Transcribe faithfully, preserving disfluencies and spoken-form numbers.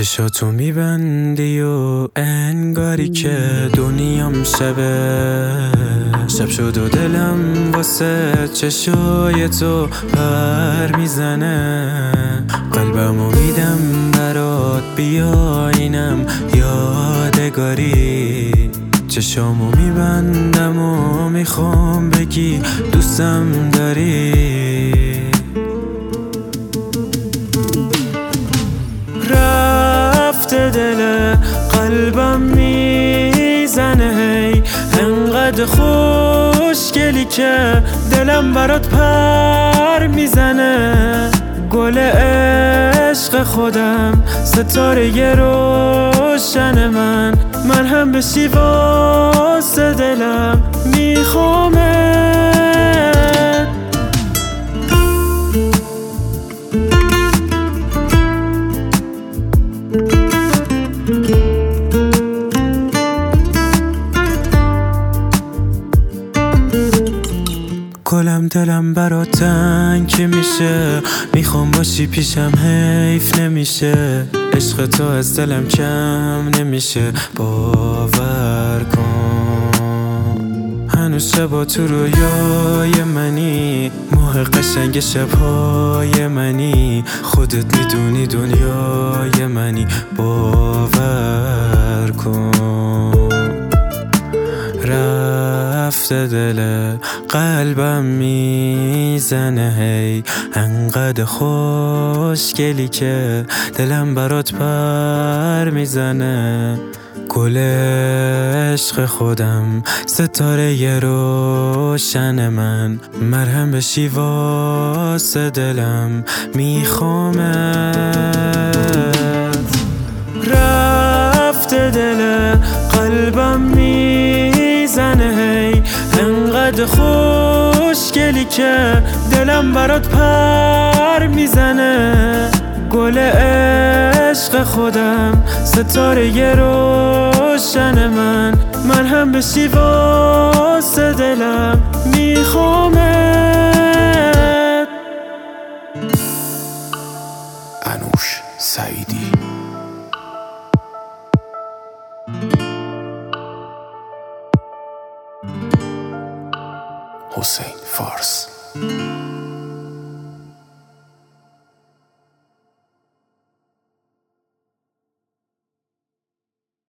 چشاتو میبندی و انگاری که دنیام شبه شب شد و دلم واسه چشای تو پر میزنه. قلبمو میدم برات بیا اینم یادگاری. چشامو میبندم و میخوام بگی دوستم داری. رفته دل قلبم میزنه هی انقدر خوشگلی که دلم برات پر میزنه. گل عشق خودم ستاره روشن من مرهم بشی واسه دلم میخوامت. کلم دلم برات تنگ میشه میخوام باشی پیشم حیف نمیشه. عشق تو از دلم کم نمیشه باور کن. هنوز شبا تو رویای منی ماه قشنگ شبهای منی. خودت میدونی دنیای منی باور کن. رفته دل قلبم میزنه هی انقدر خوشگلی که دلم برات پر میزنه. گل عشق خودم ستاره روشن من مرهم بشی واسه دلم میخوامت. رفته دل قلبم میزنه هی انقدر خوشگلی که دلم برات پر میزنه. گل عشق خودم ستاره روشن من مرهم بشی واسه دلم میخوامت. انوش سعیدی. حسین فارس.